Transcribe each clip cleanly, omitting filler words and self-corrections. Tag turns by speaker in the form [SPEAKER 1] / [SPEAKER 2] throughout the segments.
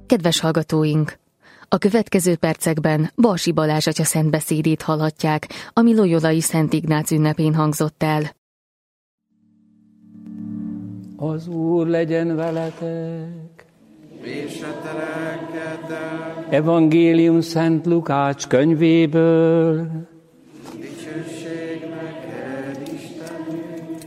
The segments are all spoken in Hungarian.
[SPEAKER 1] Kedves hallgatóink! A következő percekben Balsi Balázs atya szent beszédét hallhatják, ami loyolai Szent Ignác ünnepén hangzott el.
[SPEAKER 2] Az Úr legyen veletek!
[SPEAKER 3] És a te lelkeddel.
[SPEAKER 2] Evangélium Szent Lukács könyvéből.
[SPEAKER 3] Dicsőség neked, Istenünk!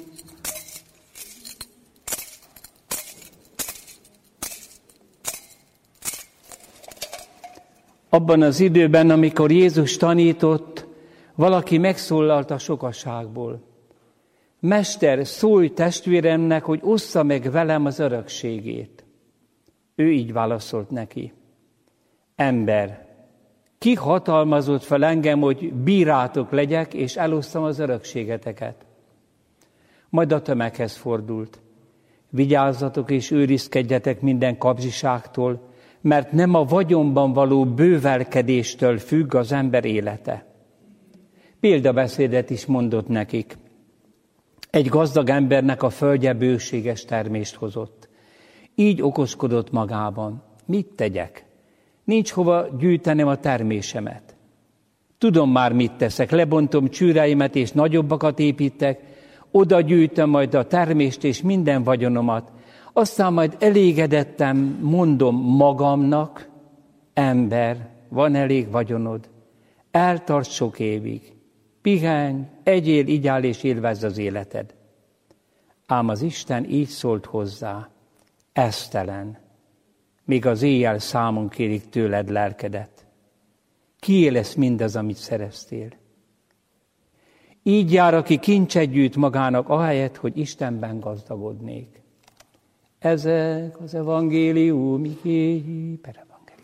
[SPEAKER 2] Abban az időben, amikor Jézus tanított, valaki megszólalt a sokaságból. Mester, szólj testvéremnek, hogy ossza meg velem az örökségét. Ő így válaszolt neki. Ember, ki hatalmazott fel engem, hogy bírátok legyek, és elosszam az örökségeteket? Majd a tömeghez fordult. Vigyázzatok és őrizkedjetek minden kapzsiságtól, mert nem a vagyonban való bővelkedéstől függ az ember élete. Példabeszédet is mondott nekik. Egy gazdag embernek a földje bőséges termést hozott. Így okoskodott magában. Mit tegyek? Nincs hova gyűjtenem a termésemet. Tudom már, mit teszek. Lebontom csűreimet és nagyobbakat építek, oda gyűjtöm majd a termést és minden vagyonomat. Aztán majd elégedettem mondom magamnak, ember, van elég vagyonod, eltart sok évig. Pihenj, egyél, igyál és élvezd az életed. Ám az Isten így szólt hozzá, esztelen, még az éjjel számon kérik tőled lelkedet. Kié lesz mindaz, amit szereztél? Így jár, aki kincset gyűjt magának, ahelyett, hogy Istenben gazdagodnék. Ezek az evangélium igéi per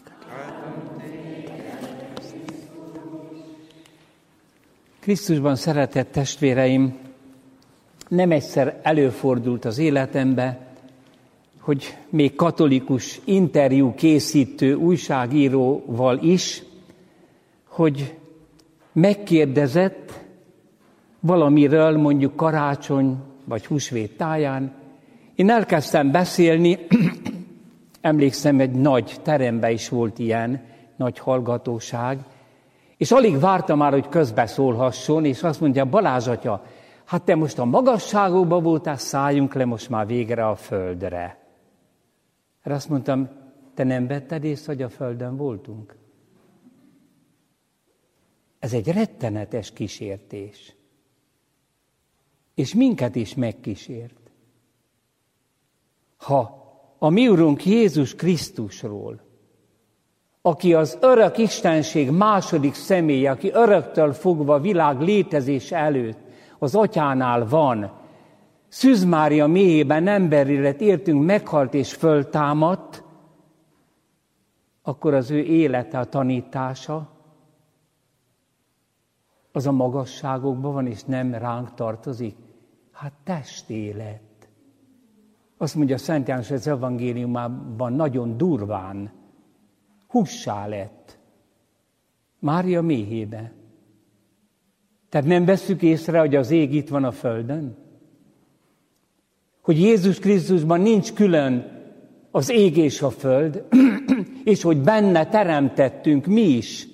[SPEAKER 2] Krisztusban szeretett testvéreim, nem egyszer előfordult az életembe, hogy még katolikus interjú készítő újságíróval is, hogy megkérdezett valamiről, mondjuk karácsony vagy húsvét táján. Én elkezdtem beszélni, emlékszem, egy nagy teremben is volt ilyen, nagy hallgatóság, és alig vártam már, hogy közbeszólhasson, és azt mondja, Balázs atya, hát te most a magasságokban voltál, szálljunk le most már végre a földre. Erre azt mondtam, te nem vetted észre, hogy a földön voltunk? Ez egy rettenetes kísértés. És minket is megkísért. Ha a mi Urunk Jézus Krisztusról, aki az örök Istenség második személye, aki öröktől fogva a világ létezése előtt az Atyánál van, Szűz Mária méhében emberi lett, értünk, meghalt és föltámadt, akkor az ő élete, a tanítása, az a magasságokban van, és nem ránk tartozik. Hát testélet. Azt mondja Szent János az evangéliumában nagyon durván, hússá lett. Mária méhébe. Tehát nem vesszük észre, hogy az ég itt van a földön? Hogy Jézus Krisztusban nincs külön az ég és a föld, és hogy benne teremtettünk mi is.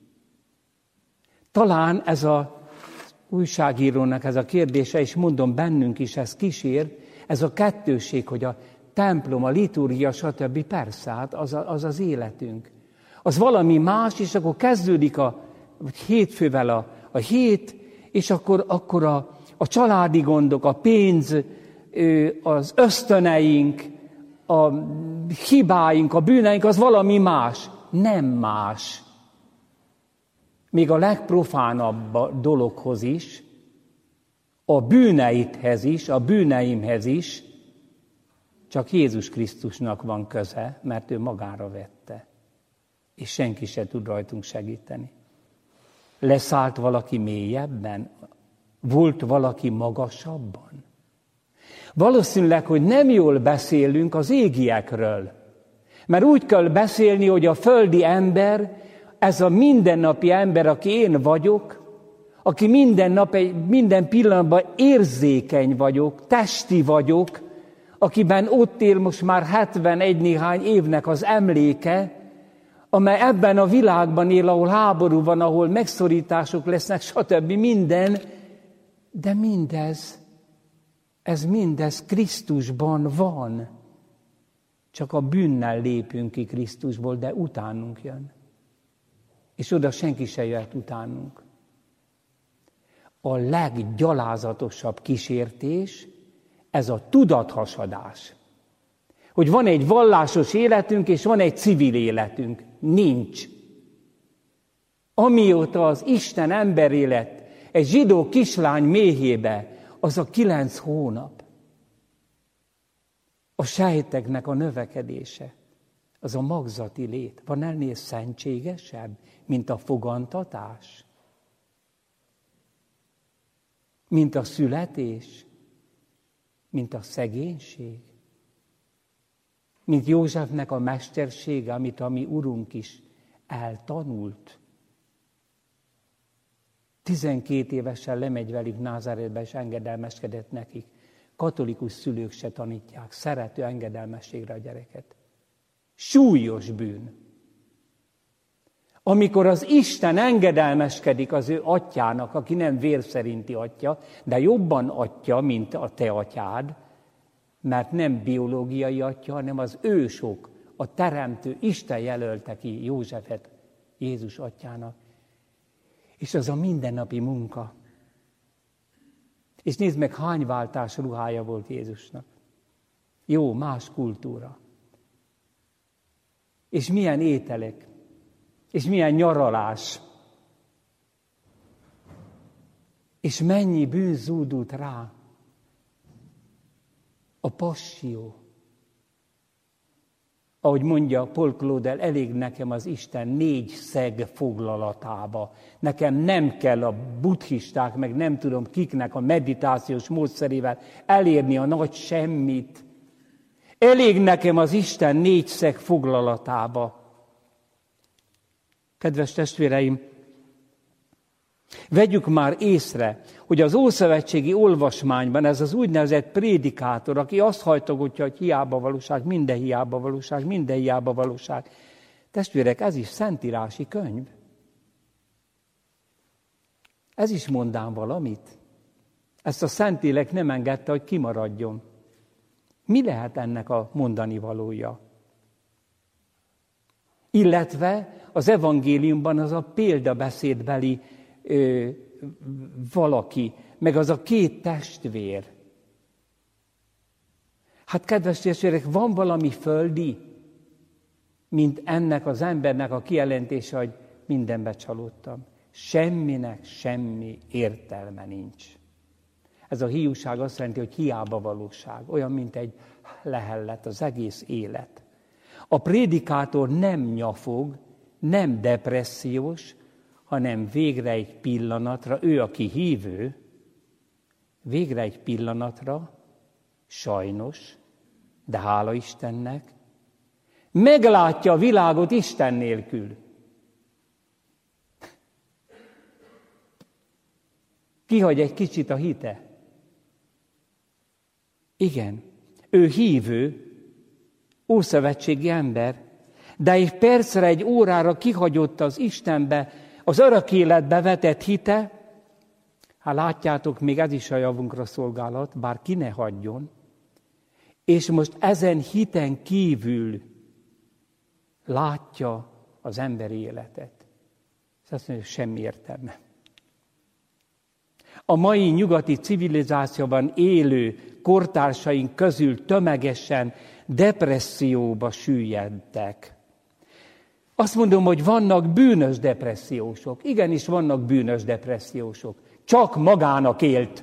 [SPEAKER 2] Talán ez a újságírónak ez a kérdése, és mondom, bennünk is ez kísér, ez a kettőség, hogy a templom, a liturgia, stb. Persze, hát az az életünk. Az valami más, és akkor kezdődik a hétfővel a hét, és akkor a családi gondok, a pénz, az ösztöneink, a hibáink, a bűneink, az valami más. Nem más. Még a legprofánabb dologhoz is, a bűneidhez is, a bűneimhez is, csak Jézus Krisztusnak van köze, mert ő magára vette. És senki se tud rajtunk segíteni. Leszállt valaki mélyebben? Volt valaki magasabban? Valószínűleg, hogy nem jól beszélünk az égiekről. Mert úgy kell beszélni, hogy a földi ember, ez a mindennapi ember, aki én vagyok, aki minden pillanatban érzékeny vagyok, testi vagyok, akiben ott él most már 71 néhány évnek az emléke, amely ebben a világban él, ahol háború van, ahol megszorítások lesznek, stb. Minden, de mindez Krisztusban van. Csak a bűnnel lépünk ki Krisztusból, de utánunk jön. És oda senki se jöhet utánunk. A leggyalázatosabb kísértés, ez a tudathasadás. Hogy van egy vallásos életünk, és van egy civil életünk. Nincs. Amióta az Isten emberé lett egy zsidó kislány méhébe, az a 9 hónap. A sejteknek a növekedése, az a magzati lét. Van ennél szentségesebb, mint a fogantatás? Mint a születés? Mint a szegénység? Mint Józsefnek a mestersége, amit a mi Urunk is eltanult? 12 évesen lemegy velük Názáretbe, és engedelmeskedett nekik. Katolikus szülők se tanítják szerető engedelmességre a gyereket. Súlyos bűn. Amikor az Isten engedelmeskedik az ő atyának, aki nem vér szerinti atya, de jobban atya, mint a te atyád, mert nem biológiai atya, hanem az ősok, a teremtő, Isten jelölte ki Józsefet Jézus atyának. És az a mindennapi munka. És nézd meg, hány váltás ruhája volt Jézusnak. Jó, más kultúra. És milyen ételek. És milyen nyaralás. És mennyi bűn zúdult rá. A passió. Ahogy mondja Paul Claudel, elég nekem az Isten 4 szeg foglalatába. Nekem nem kell a buddhisták, meg nem tudom kiknek a meditációs módszerével elérni a nagy semmit. Elég nekem az Isten 4 szeg foglalatába. Kedves testvéreim, vegyük már észre, hogy az ószövetségi olvasmányban ez az úgynevezett prédikátor, aki azt hajtogatja, hogy hiába valóság, minden hiába valóság, minden hiába valóság. Testvérek, ez is szentírási könyv. Ez is mondám valamit. Ezt a Szentlélek nem engedte, hogy kimaradjon. Mi lehet ennek a mondani valója? Illetve az evangéliumban az a példabeszédbeli valaki, meg az a 2 testvér. Hát kedves testvérek, van valami földi, mint ennek az embernek a kijelentése, hogy mindenbe csalódtam. Semminek semmi értelme nincs. Ez a hiúság azt jelenti, hogy hiába valóság. Olyan, mint egy lehellet az egész élet. A prédikátor nem nyafog, nem depressziós, hanem végre egy pillanatra, ő, aki hívő, végre egy pillanatra, sajnos, de hála Istennek, meglátja a világot Isten nélkül. Kihagy egy kicsit a hite. Igen, ő hívő, ószövetségi ember, de egy percre, egy órára kihagyott az Istenbe, az örök életbe vetett hite. Hát látjátok, még ez is a javunkra szolgálat, bár ki ne hagyjon. És most ezen hiten kívül látja az emberi életet. Ez azt mondja, semmi értelme. A mai nyugati civilizációban élő kortársaink közül tömegesen depresszióba süllyedtek. Azt mondom, hogy vannak bűnös depressziósok. Igenis vannak bűnös depressziósok. Csak magának élt.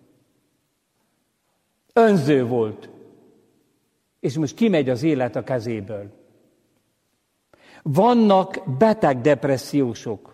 [SPEAKER 2] Önző volt. És most kimegy az élet a kezéből. Vannak beteg depressziósok.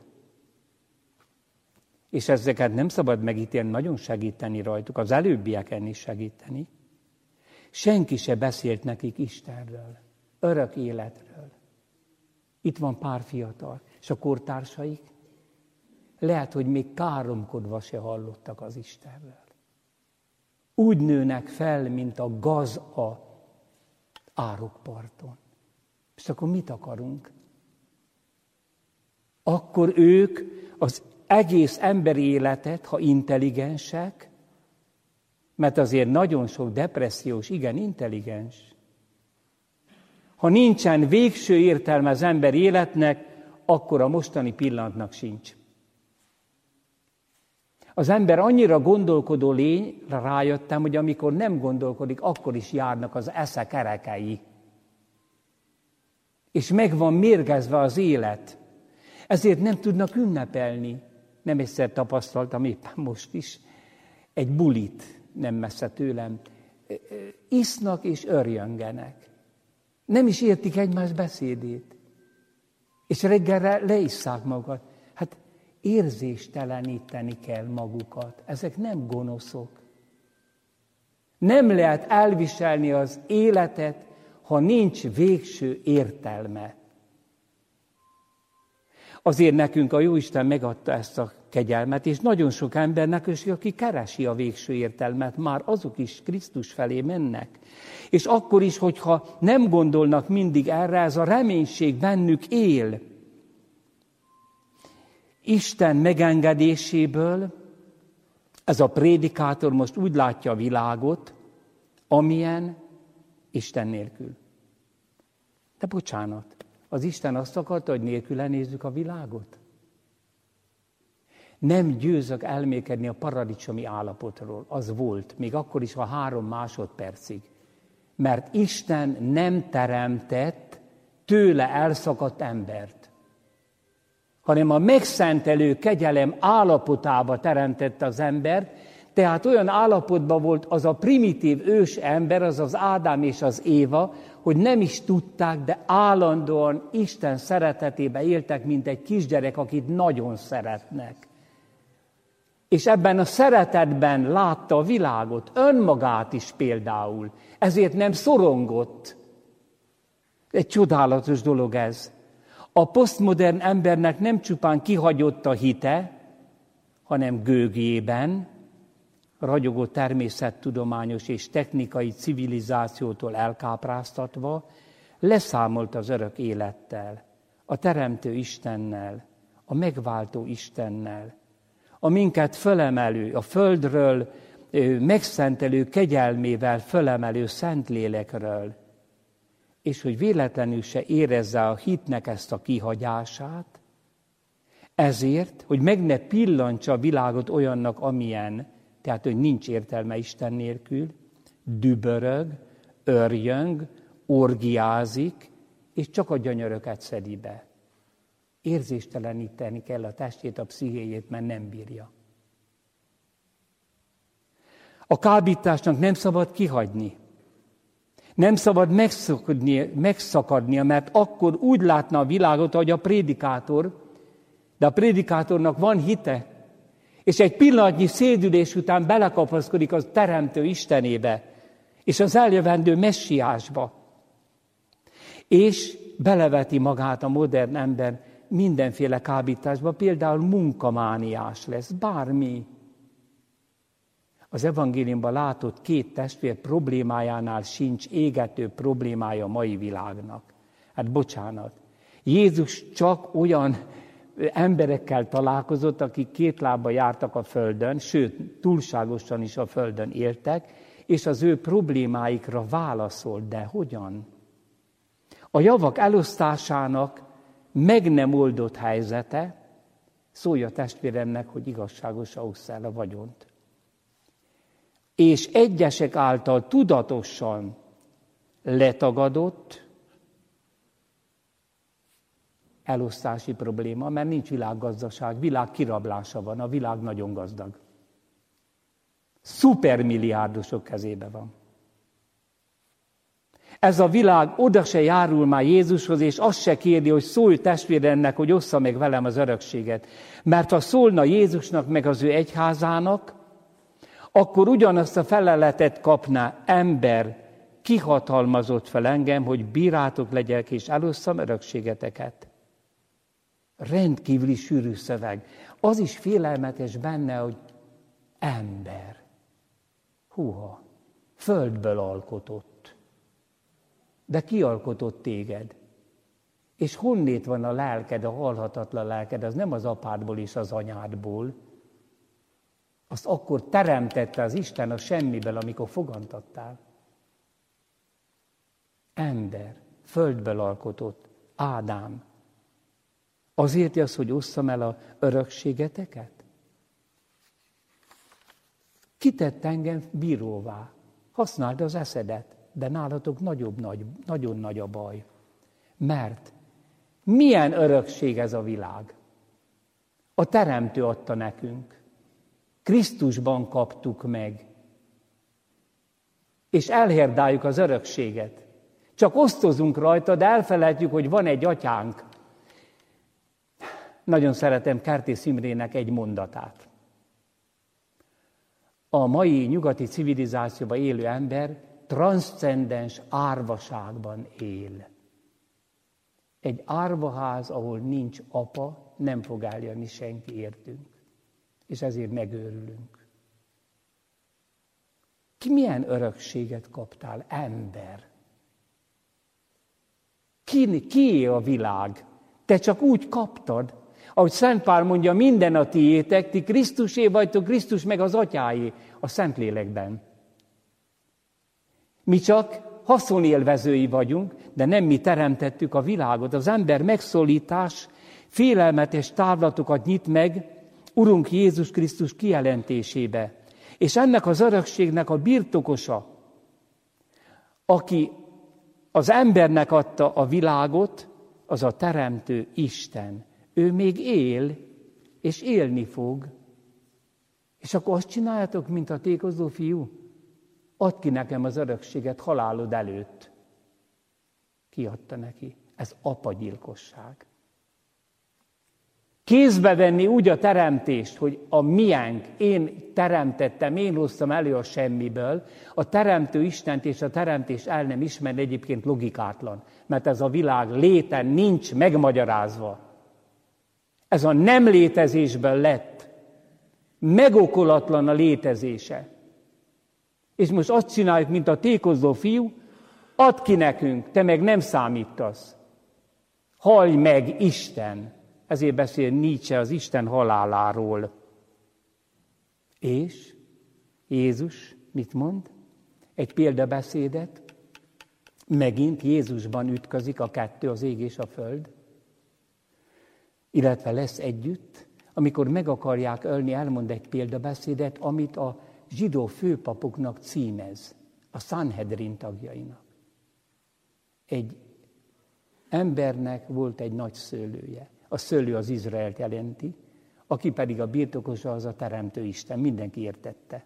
[SPEAKER 2] És ezeket nem szabad megítélni, nagyon segíteni rajtuk, az előbbieken is segíteni. Senki se beszélt nekik Istenről, örök életről. Itt van pár fiatal, és a kortársaik lehet, hogy még káromkodva se hallottak az Istenről. úgy nőnek fel, mint a gaz a árokparton. És akkor mit akarunk? Akkor ők az egész emberi életet, ha intelligensek, mert azért nagyon sok depressziós, igen intelligens. Ha nincsen végső értelme az emberi életnek, akkor a mostani pillanatnak sincs. Az ember annyira gondolkodó lény, rájöttem, hogy amikor nem gondolkodik, akkor is járnak az esze kerekei. És meg van mérgezve az élet. Ezért nem tudnak ünnepelni. Nem egyszer tapasztaltam, éppen most is, egy bulit nem messze tőlem. Isznak és örjöngenek. Nem is értik egymás beszédét. És reggelre leisszák magukat. Hát érzésteleníteni kell magukat. Ezek nem gonoszok. Nem lehet elviselni az életet, ha nincs végső értelme. Azért nekünk a Jóisten megadta ezt a kegyelmet, és nagyon sok embernek, és aki keresi a végső értelmet, már azok is Krisztus felé mennek. És akkor is, hogyha nem gondolnak mindig erre, ez a reménység bennük él. Isten megengedéséből ez a prédikátor most úgy látja a világot, amilyen Isten nélkül. De bocsánat, az Isten azt akarta, hogy nélküle nézzük a világot? Nem győzök elmékedni a paradicsomi állapotról. Az volt, még akkor is, ha 3 másodpercig. Mert Isten nem teremtett tőle elszakadt embert, hanem a megszentelő kegyelem állapotába teremtette az embert, tehát olyan állapotban volt az a primitív ős ember, az az Ádám és az Éva, hogy nem is tudták, de állandóan Isten szeretetébe éltek, mint egy kisgyerek, akit nagyon szeretnek. És ebben a szeretetben látta a világot, önmagát is például. Ezért nem szorongott. Egy csodálatos dolog ez. A posztmodern embernek nem csupán kihagyott a hite, hanem gőgjében, ragyogó természettudományos és technikai civilizációtól elkápráztatva, leszámolt az örök élettel, a teremtő Istennel, a megváltó Istennel, a minket fölemelő, a földről megszentelő kegyelmével fölemelő Szentlélekről, és hogy véletlenül se érezze a hitnek ezt a kihagyását, ezért, hogy meg ne pillantsa a világot olyannak, amilyen, tehát, hogy nincs értelme Isten nélkül, dübörög, örjöng, orgiázik, és csak a gyönyöröket szedi be. Érzésteleníteni kell a testét, a pszichéjét, mert nem bírja. A kábításnak nem szabad kihagyni. Nem szabad megszakadnia, mert akkor úgy látna a világot, ahogy a prédikátor, de a prédikátornak van hite, és egy pillanatnyi szédülés után belekapaszkodik az teremtő Istenébe, és az eljövendő messiásba. És beleveti magát a modern ember mindenféle kábításba, például munkamániás lesz, bármi. Az evangéliumban látott 2 testvér problémájánál sincs égető problémája a mai világnak. Hát bocsánat, Jézus csak olyan emberekkel találkozott, akik 2 lábbal jártak a földön, sőt, túlságosan is a földön éltek, és az ő problémáikra válaszolt. De hogyan? A javak elosztásának meg nem oldott helyzete, szólja a testvéremnek, hogy igazságosan ossza el a vagyont. És egyesek által tudatosan letagadott elosztási probléma, mert nincs világgazdaság, világ kirablása van, a világ nagyon gazdag. Szupermilliárdosok kezébe van. Ez a világ oda se járul már Jézushoz, és azt se kéri, hogy szólj testvéremnek, hogy ossza meg velem az örökséget. Mert ha szólna Jézusnak meg az ő egyházának, akkor ugyanazt a feleletet kapná: ember, kihatalmazott fel engem, hogy bírátok legyek, és elosszam örökségeteket. Rendkívüli sűrű szöveg. Az is félelmetes benne, hogy ember. Húha, földből alkotott. De ki alkotott téged? És honnét van a lelked, a halhatatlan lelked? Az nem az apádból és az anyádból. Azt akkor teremtette az Isten a semmiből, amikor fogantattál. Ember, földből alkotott, Ádám. Azért az, hogy osszam el a örökségeteket? Kitett engem bíróvá. Használd az eszedet, de nálatok nagyon nagy a baj. Mert milyen örökség ez a világ? A Teremtő adta nekünk. Krisztusban kaptuk meg. És elhérdáljuk az örökséget. Csak osztozunk rajta, de elfelejtjük, hogy van egy atyánk. Nagyon szeretem Kertész Imrének egy mondatát. A mai nyugati civilizációban élő ember transzcendens árvaságban él. Egy árvaház, ahol nincs apa, nem fog eljönni senki értünk. És ezért megőrülünk. Ki milyen örökséget kaptál? Ember. Kié a világ? Te csak úgy kaptad, ahogy Szent Pál mondja, minden a tiétek, ti Krisztusé vagytok, Krisztus meg az atyáé a Szentlélekben. Mi csak haszonélvezői vagyunk, de nem mi teremtettük a világot. Az ember megszólítás félelmetes távlatokat nyit meg Urunk Jézus Krisztus kijelentésébe. És ennek az örökségnek a birtokosa, aki az embernek adta a világot, az a teremtő Isten. Ő még él, és élni fog. És akkor azt csináljátok, mint a tékozó fiú? Add ki nekem az örökséget halálod előtt. Ki adta neki? Ez apagyilkosság. Kézbe venni úgy a teremtést, hogy a miénk, én teremtettem, én hoztam elő a semmiből, a teremtő Istent és a teremtés el nem ismerni egyébként logikátlan, mert ez a világ léten nincs megmagyarázva. Ez a nem létezésből lett. Megokolatlan a létezése. És most azt csináljuk, mint a tékozó fiú, add ki nekünk, te meg nem számítasz. Hallj meg, Isten! Ezért beszél Nietzsche az Isten haláláról. És Jézus mit mond? Egy példabeszédet. Megint Jézusban ütközik a kettő, az ég és a föld. Illetve lesz együtt, amikor meg akarják ölni, elmond egy példabeszédet, amit a zsidó főpapoknak címez, a Sanhedrin tagjainak. Egy embernek volt egy nagy szőlője. A szőlő az Izraelt jelenti, aki pedig a birtokosa, az a teremtő Isten. Mindenki értette.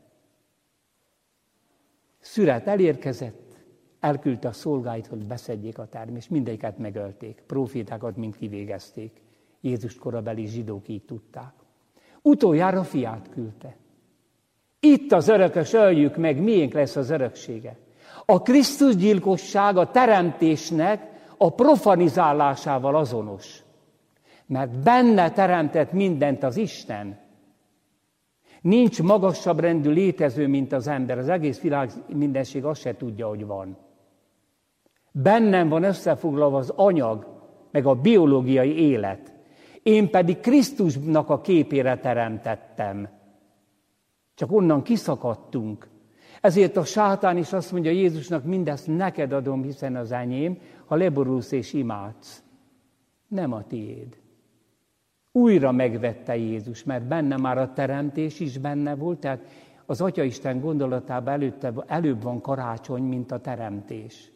[SPEAKER 2] Szüret elérkezett, elküldte a szolgáit, hogy beszedjék a termést, mindegyiket megölték, profétákat mind kivégezték. Jézus korabeli zsidók így tudták. Utoljára fiát küldte. Itt az örökös, öljük meg, miénk lesz az öröksége. A Krisztus gyilkosság a teremtésnek a profanizálásával azonos. Mert benne teremtett mindent az Isten. Nincs magasabb rendű létező, mint az ember. Az egész világ mindenség azt se tudja, hogy van. Bennem van összefoglalva az anyag, meg a biológiai élet. Én pedig Krisztusnak a képére teremtettem. Csak onnan kiszakadtunk. Ezért a sátán is azt mondja Jézusnak, mindezt neked adom, hiszen az enyém, ha leborulsz és imádsz. Nem a tiéd. Újra megvette Jézus, mert benne már a teremtés is benne volt, tehát az Atyaisten gondolatában előbb van karácsony, mint a teremtés.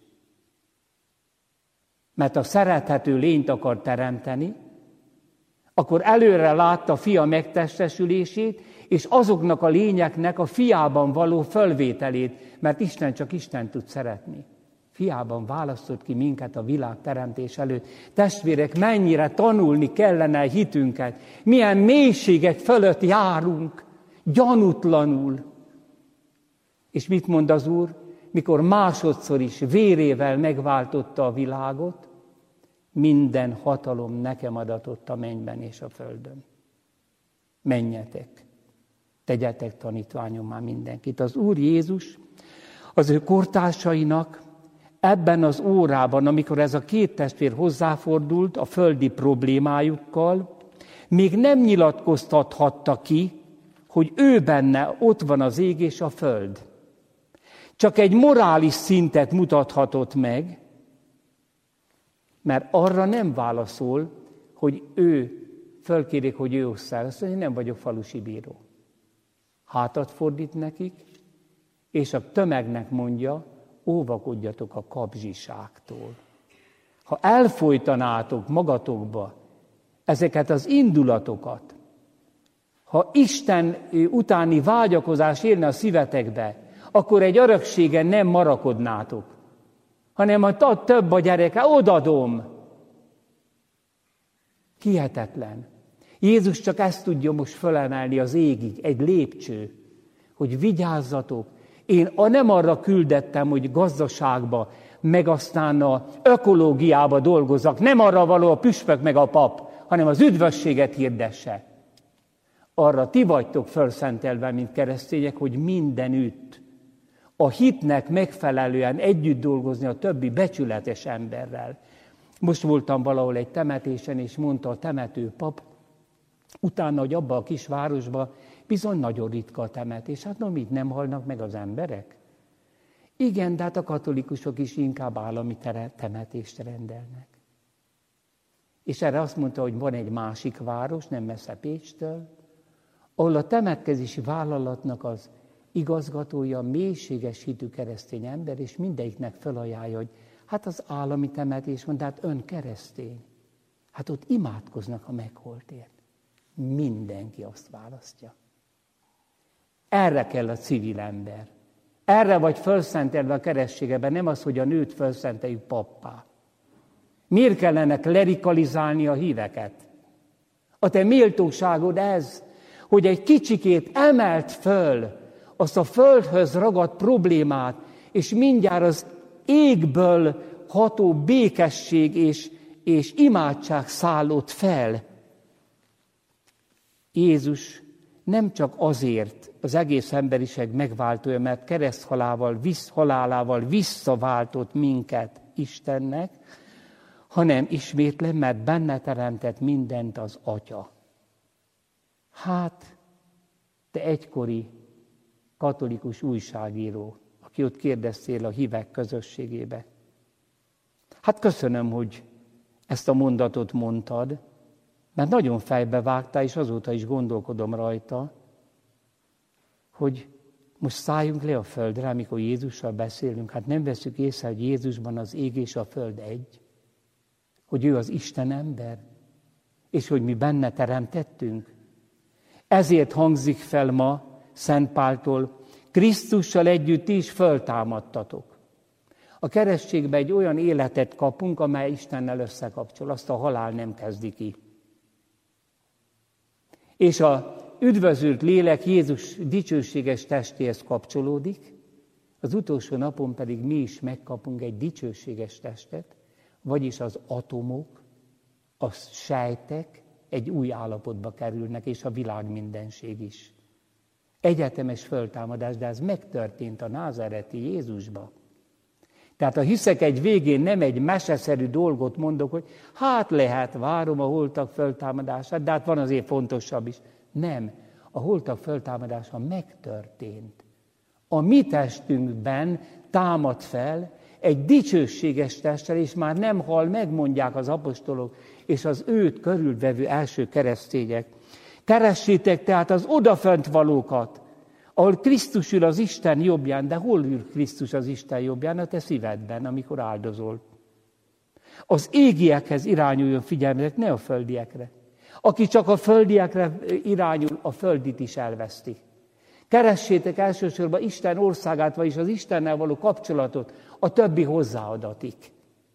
[SPEAKER 2] Mert a szerethető lényt akar teremteni, akkor előre látta a fia megtestesülését, és azoknak a lényeknek a fiában való fölvételét, mert Isten csak Isten tud szeretni. Fiában választott ki minket a világ teremtés előtt. Testvérek, mennyire tanulni kellene a hitünket, milyen mélységek fölött járunk, gyanútlanul. És mit mond az Úr? Mikor másodszor is vérével megváltotta a világot, minden hatalom nekem adatott a mennyben és a földön. Menjetek, tegyetek tanítványommá mindenkit. Az Úr Jézus az ő kortársainak ebben az órában, amikor ez a két testvér hozzáfordult a földi problémájukkal, még nem nyilatkoztathatta ki, hogy ő benne ott van az ég és a föld. Csak egy morális szintet mutathatott meg, mert arra nem válaszol, hogy ő fölkérik, hogy ő osszá. Azt mondja, nem vagyok falusi bíró. Hátat fordít nekik, és a tömegnek mondja, óvakodjatok a kapzsiságtól. Ha elfojtanátok magatokba ezeket az indulatokat, ha Isten utáni vágyakozás élne a szívetekbe, akkor egy örökségen nem marakodnátok, hanem ha több a gyereke, odadom. Hihetetlen. Jézus csak ezt tudja most fölemelni az égig, egy lépcső, hogy vigyázzatok. Én nem arra küldettem, hogy gazdaságba, meg aztán a ökológiába dolgozzak, nem arra való a püspök meg a pap, hanem az üdvösséget hirdesse. Arra ti vagytok felszentelve, mint keresztények, hogy mindenütt a hitnek megfelelően együtt dolgozni a többi becsületes emberrel. Most voltam valahol egy temetésen, és mondta a temető pap, utána, hogy abba a kis városba bizony nagyon ritka a temetés. Hát mit, nem halnak meg az emberek? Igen, de hát a katolikusok is inkább állami temetést rendelnek. És erre azt mondta, hogy van egy másik város, nem messze Pécstől, ahol a temetkezési vállalatnak az igazgatója mélységes hitű keresztény ember, és mindegyiknek felajánlja, hogy hát az állami temetés van, de hát ön keresztény. Hát ott imádkoznak a megholtért. Mindenki azt választja. Erre kell a civil ember. Erre vagy felszentelve a keresztségeben, nem az, hogy a nőt felszenteljük pappá. Miért kellene klerikalizálni a híveket? A te méltóságod ez, hogy egy kicsikét emelt föl azt a földhöz ragadt problémát, és mindjárt az égből ható békesség és imádság szállott fel. Jézus nem csak azért az egész emberiség megváltója, mert kereszthalálával visszaváltott minket Istennek, hanem ismétlem, mert benne teremtett mindent az Atya. Hát, te egykori katolikus újságíró, aki ott kérdeztél a hívek közösségébe. Hát köszönöm, hogy ezt a mondatot mondtad, mert nagyon fejbe vágtál, és azóta is gondolkodom rajta, hogy most szálljunk le a földre, amikor Jézussal beszélünk. Hát nem veszük észre, hogy Jézusban az ég és a föld egy, hogy ő az Isten ember, és hogy mi benne teremtettünk. Ezért hangzik fel ma Szent Páltól, Krisztussal együtt ti is föltámadtatok. A keresztségben egy olyan életet kapunk, amely Istennel összekapcsol, azt a halál nem kezdi ki. És a üdvözült lélek Jézus dicsőséges testéhez kapcsolódik, az utolsó napon pedig mi is megkapunk egy dicsőséges testet, vagyis az atomok, a sejtek egy új állapotba kerülnek, és a világ mindenség is. Egyetemes föltámadás, de ez megtörtént a názáreti Jézusba. Tehát a hiszek egy végén nem egy meseszerű dolgot mondok, hogy hát lehet, várom a holtak föltámadását, de hát van azért fontosabb is. Nem, a holtak föltámadása megtörtént. A mi testünkben támad fel egy dicsőséges testtel, és már nem hal, megmondják az apostolok, és az őt körülvevő első keresztények. Keressétek tehát az odafönt valókat, ahol Krisztus ül az Isten jobbján, de hol ül Krisztus az Isten jobbján? A te szívedben, amikor áldozol. Az égiekhez irányuljon figyelmetek, ne a földiekre. Aki csak a földiekre irányul, a földit is elveszti. Keressétek elsősorban Isten országát, vagyis az Istennel való kapcsolatot, a többi hozzáadatik.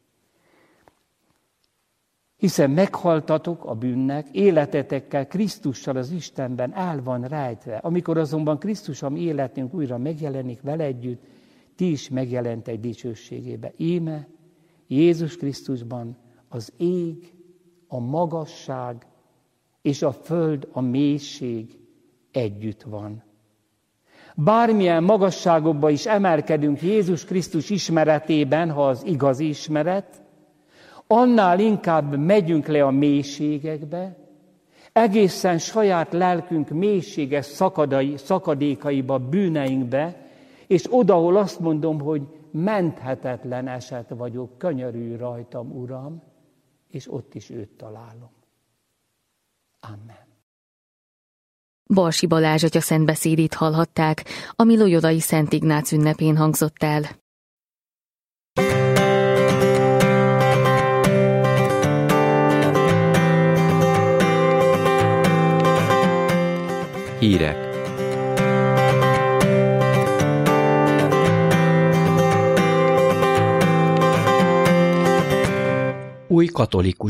[SPEAKER 2] Hiszen meghaltatok a bűnnek, életetekkel Krisztussal az Istenben el van rejtve. Amikor azonban Krisztus, a mi életünk újra megjelenik vele együtt, ti is megjelentek dicsőségébe. Íme Jézus Krisztusban az ég, a magasság és a föld, a mélység együtt van. Bármilyen magasságokba is emelkedünk Jézus Krisztus ismeretében, ha az igazi ismeret, annál inkább megyünk le a mélységekbe, egészen saját lelkünk mélységes szakadékaiba, bűneinkbe, és odahol azt mondom, hogy menthetetlen eset vagyok, könyörülj rajtam, Uram, és ott is őt találom. Amen.
[SPEAKER 1] Balsi Balázs atya szentbeszédét hallhatták, ami loyolai Szent Ignác ünnepén hangzott el.
[SPEAKER 4] Hírek. Új katolikus